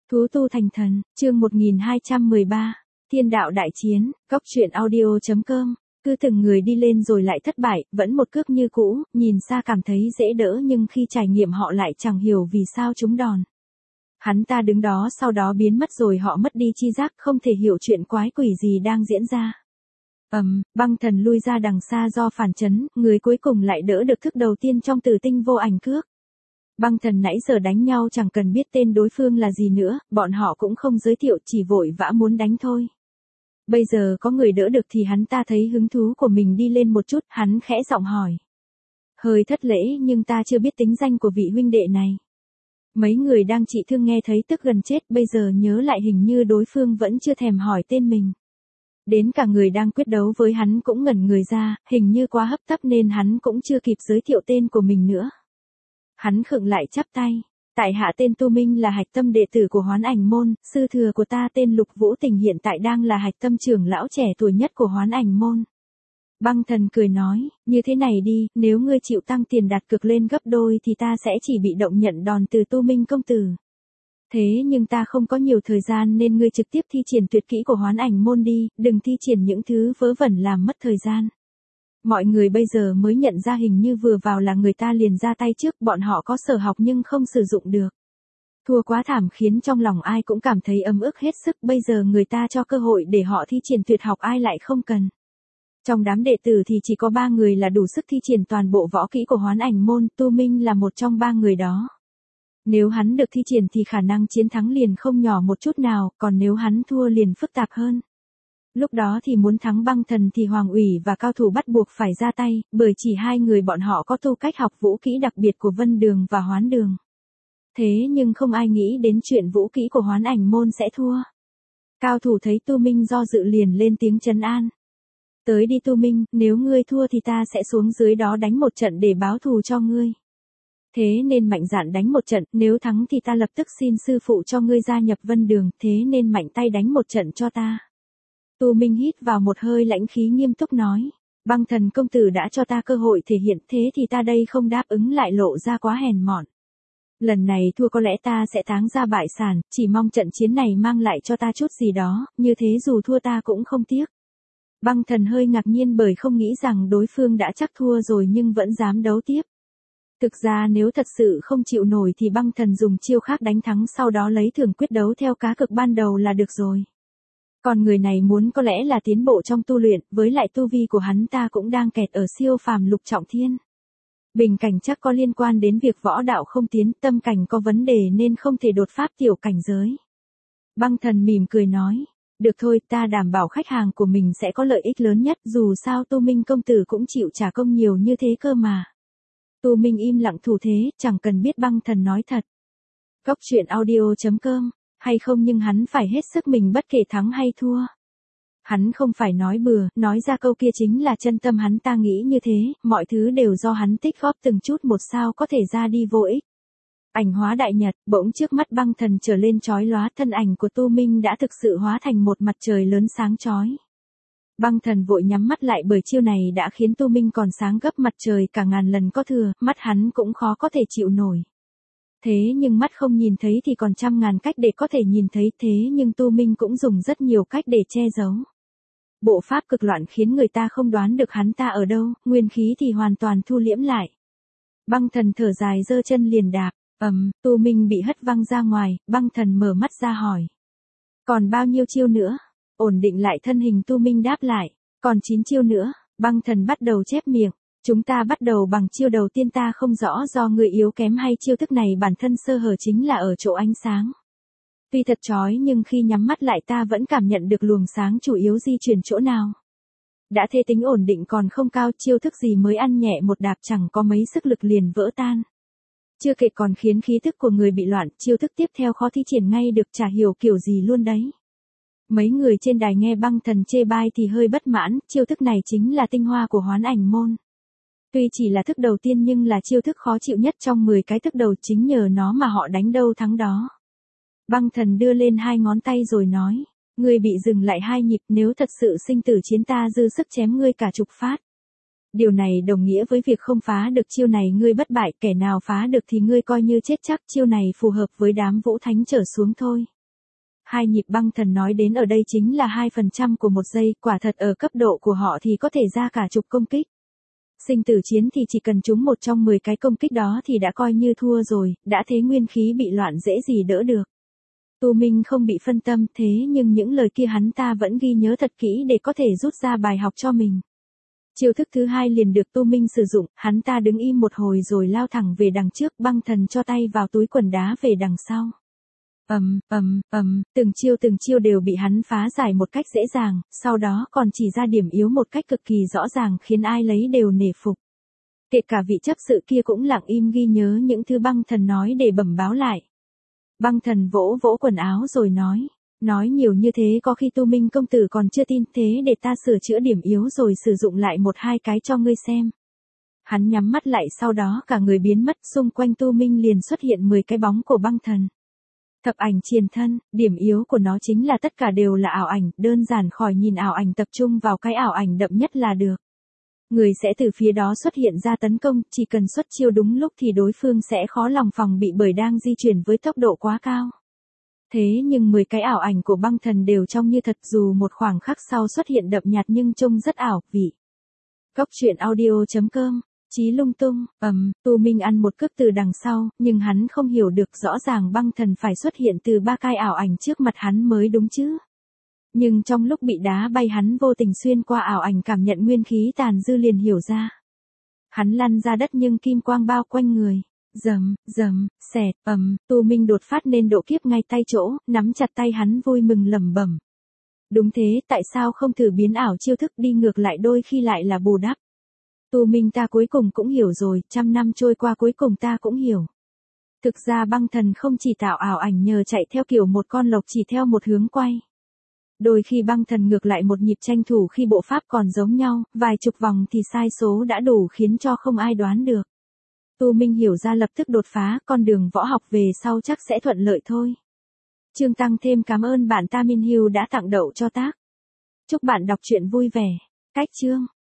Thú tu thành thần, chương 1213, Thiên đạo đại chiến, góc truyện audio.com. Cứ từng người đi lên rồi lại thất bại, vẫn một cước như cũ, nhìn xa cảm thấy dễ đỡ nhưng khi trải nghiệm họ lại chẳng hiểu vì sao trúng đòn. Hắn ta đứng đó sau đó biến mất rồi họ mất đi chi giác, không thể hiểu chuyện quái quỷ gì đang diễn ra. Băng thần lui ra đằng xa do phản chấn, người cuối cùng lại đỡ được thức đầu tiên trong tử tinh vô ảnh cước. Băng thần nãy giờ đánh nhau chẳng cần biết tên đối phương là gì nữa, bọn họ cũng không giới thiệu, chỉ vội vã muốn đánh thôi. Bây giờ có người đỡ được thì hắn ta thấy hứng thú của mình đi lên một chút, hắn khẽ giọng hỏi. Hơi thất lễ nhưng ta chưa biết tính danh của vị huynh đệ này. Mấy người đang trị thương nghe thấy tức gần chết, bây giờ nhớ lại hình như đối phương vẫn chưa thèm hỏi tên mình. Đến cả người đang quyết đấu với hắn cũng ngẩn người ra, hình như quá hấp tấp nên hắn cũng chưa kịp giới thiệu tên của mình nữa. Hắn khựng lại chắp tay. Tại hạ tên Tu Minh là hạch tâm đệ tử của Hoán Ảnh Môn, sư thừa của ta tên Lục Vũ Tình hiện tại đang là hạch tâm trưởng lão trẻ tuổi nhất của Hoán Ảnh Môn. Băng thần cười nói, như thế này đi, nếu ngươi chịu tăng tiền đặt cược lên gấp đôi thì ta sẽ chỉ bị động nhận đòn từ Tu Minh công tử. Thế nhưng ta không có nhiều thời gian nên ngươi trực tiếp thi triển tuyệt kỹ của Hoán Ảnh Môn đi, đừng thi triển những thứ vớ vẩn làm mất thời gian. Mọi người bây giờ mới nhận ra hình như vừa vào là người ta liền ra tay trước, bọn họ có sở học nhưng không sử dụng được. Thua quá thảm khiến trong lòng ai cũng cảm thấy ấm ức hết sức, bây giờ người ta cho cơ hội để họ thi triển tuyệt học ai lại không cần. Trong đám đệ tử thì chỉ có 3 người là đủ sức thi triển toàn bộ võ kỹ của Hoán Ảnh Môn, Tu Minh là một trong 3 người đó. Nếu hắn được thi triển thì khả năng chiến thắng liền không nhỏ một chút nào, còn nếu hắn thua liền phức tạp hơn. Lúc đó thì muốn thắng băng thần thì Hoàng ủy và cao thủ bắt buộc phải ra tay, bởi chỉ 2 người bọn họ có tu cách học vũ kỹ đặc biệt của Vân Đường và Hoán Đường. Thế nhưng không ai nghĩ đến chuyện vũ kỹ của Hoán Ảnh Môn sẽ thua. Cao thủ thấy Tu Minh do dự liền lên tiếng trấn an. Tới đi Tu Minh, nếu ngươi thua thì ta sẽ xuống dưới đó đánh một trận để báo thù cho ngươi. Thế nên mạnh dạn đánh một trận, nếu thắng thì ta lập tức xin sư phụ cho ngươi gia nhập Vân Đường, thế nên mạnh tay đánh một trận cho ta. Tu Minh hít vào một hơi lãnh khí nghiêm túc nói, băng thần công tử đã cho ta cơ hội thể hiện, thế thì ta đây không đáp ứng lại lộ ra quá hèn mọn. Lần này thua có lẽ ta sẽ táng ra bại sản, chỉ mong trận chiến này mang lại cho ta chút gì đó, như thế dù thua ta cũng không tiếc. Băng thần hơi ngạc nhiên bởi không nghĩ rằng đối phương đã chắc thua rồi nhưng vẫn dám đấu tiếp. Thực ra nếu thật sự không chịu nổi thì băng thần dùng chiêu khác đánh thắng sau đó lấy thưởng quyết đấu theo cá cược ban đầu là được rồi. Còn người này muốn có lẽ là tiến bộ trong tu luyện, với lại tu vi của hắn ta cũng đang kẹt ở siêu phàm lục trọng thiên. Bình cảnh chắc có liên quan đến việc võ đạo không tiến, tâm cảnh có vấn đề nên không thể đột phá tiểu cảnh giới. Băng thần mỉm cười nói, được thôi, ta đảm bảo khách hàng của mình sẽ có lợi ích lớn nhất, dù sao Tu Minh công tử cũng chịu trả công nhiều như thế cơ mà. Tu Minh im lặng thủ thế, chẳng cần biết băng thần nói thật. Góc truyện audio.com. Hay không nhưng hắn phải hết sức mình bất kể thắng hay thua. Hắn không phải nói bừa, nói ra câu kia chính là chân tâm hắn ta nghĩ như thế, mọi thứ đều do hắn tích góp từng chút một sao có thể ra đi vô ích. Ảnh hóa đại nhật, bỗng trước mắt băng thần trở lên chói lóa, thân ảnh của Tu Minh đã thực sự hóa thành một mặt trời lớn sáng chói. Băng thần vội nhắm mắt lại bởi chiêu này đã khiến Tu Minh còn sáng gấp mặt trời cả ngàn lần có thừa, mắt hắn cũng khó có thể chịu nổi. Thế nhưng mắt không nhìn thấy thì còn trăm ngàn cách để có thể nhìn thấy, thế nhưng Tu Minh cũng dùng rất nhiều cách để che giấu. Bộ pháp cực loạn khiến người ta không đoán được hắn ta ở đâu, nguyên khí thì hoàn toàn thu liễm lại. Băng thần thở dài giơ chân liền đạp, Tu Minh bị hất văng ra ngoài, băng thần mở mắt ra hỏi. Còn bao nhiêu chiêu nữa? Ổn định lại thân hình Tu Minh đáp lại, còn 9 chiêu nữa, băng thần bắt đầu chép miệng. Chúng ta bắt đầu bằng chiêu đầu tiên, ta không rõ do người yếu kém hay chiêu thức này bản thân sơ hở chính là ở chỗ ánh sáng. Tuy thật chói nhưng khi nhắm mắt lại ta vẫn cảm nhận được luồng sáng chủ yếu di chuyển chỗ nào. Đã thế tính ổn định còn không cao, chiêu thức gì mới ăn nhẹ một đạp chẳng có mấy sức lực liền vỡ tan. Chưa kể còn khiến khí thức của người bị loạn, chiêu thức tiếp theo khó thi triển ngay được, chả hiểu kiểu gì luôn đấy. Mấy người trên đài nghe băng thần chê bai thì hơi bất mãn, chiêu thức này chính là tinh hoa của Hoán Ảnh Môn. Tuy chỉ là thức đầu tiên nhưng là chiêu thức khó chịu nhất trong 10 cái thức đầu, chính nhờ nó mà họ đánh đâu thắng đó. Băng thần đưa lên 2 ngón tay rồi nói, ngươi bị dừng lại 2 nhịp, nếu thật sự sinh tử chiến ta dư sức chém ngươi cả chục phát. Điều này đồng nghĩa với việc không phá được chiêu này ngươi bất bại, kẻ nào phá được thì ngươi coi như chết chắc, chiêu này phù hợp với đám vũ thánh trở xuống thôi. Hai nhịp băng thần nói đến ở đây chính là 2% của một giây, quả thật ở cấp độ của họ thì có thể ra cả chục công kích. Sinh tử chiến thì chỉ cần trúng một trong 10 cái công kích đó thì đã coi như thua rồi, đã thế nguyên khí bị loạn dễ gì đỡ được. Tu Minh không bị phân tâm thế nhưng những lời kia hắn ta vẫn ghi nhớ thật kỹ để có thể rút ra bài học cho mình. Chiêu thức thứ hai liền được Tu Minh sử dụng, hắn ta đứng im một hồi rồi lao thẳng về đằng trước, băng thần cho tay vào túi quần đá về đằng sau. Từng chiêu đều bị hắn phá giải một cách dễ dàng, sau đó còn chỉ ra điểm yếu một cách cực kỳ rõ ràng khiến ai lấy đều nể phục. Kể cả vị chấp sự kia cũng lặng im ghi nhớ những thứ băng thần nói để bẩm báo lại. Băng thần vỗ vỗ quần áo rồi nói nhiều như thế có khi Tu Minh công tử còn chưa tin, thế để ta sửa chữa điểm yếu rồi sử dụng lại một hai cái cho ngươi xem. Hắn nhắm mắt lại sau đó cả người biến mất, xung quanh Tu Minh liền xuất hiện 10 cái bóng của băng thần. Thập ảnh triền thân, điểm yếu của nó chính là tất cả đều là ảo ảnh, đơn giản khỏi nhìn ảo ảnh tập trung vào cái ảo ảnh đậm nhất là được. Người sẽ từ phía đó xuất hiện ra tấn công, chỉ cần xuất chiêu đúng lúc thì đối phương sẽ khó lòng phòng bị bởi đang di chuyển với tốc độ quá cao. Thế nhưng 10 cái ảo ảnh của băng thần đều trông như thật, dù một khoảng khắc sau xuất hiện đậm nhạt nhưng trông rất ảo, vị. Cốc truyện audio.com, Chí lung tung, Tu Minh ăn một cước từ đằng sau, nhưng hắn không hiểu được rõ ràng băng thần phải xuất hiện từ 3 cái ảo ảnh trước mặt hắn mới đúng chứ. Nhưng trong lúc bị đá bay hắn vô tình xuyên qua ảo ảnh cảm nhận nguyên khí tàn dư liền hiểu ra. Hắn lăn ra đất nhưng kim quang bao quanh người. Xẹt, Tu Minh đột phát nên độ kiếp ngay tay chỗ, nắm chặt tay hắn vui mừng lẩm bẩm. Đúng thế, tại sao không thử biến ảo chiêu thức đi ngược lại đôi khi lại là bù đắp. Tu Minh ta cuối cùng cũng hiểu rồi, 100 năm trôi qua cuối cùng ta cũng hiểu. Thực ra băng thần không chỉ tạo ảo ảnh nhờ chạy theo kiểu một con lộc chỉ theo một hướng quay. Đôi khi băng thần ngược lại một nhịp tranh thủ khi bộ pháp còn giống nhau, vài chục vòng thì sai số đã đủ khiến cho không ai đoán được. Tu Minh hiểu ra lập tức đột phá, con đường võ học về sau chắc sẽ thuận lợi thôi. Chương tăng thêm cảm ơn bạn Tamin Hill đã tặng đậu cho tác. Chúc bạn đọc truyện vui vẻ. Cách chương.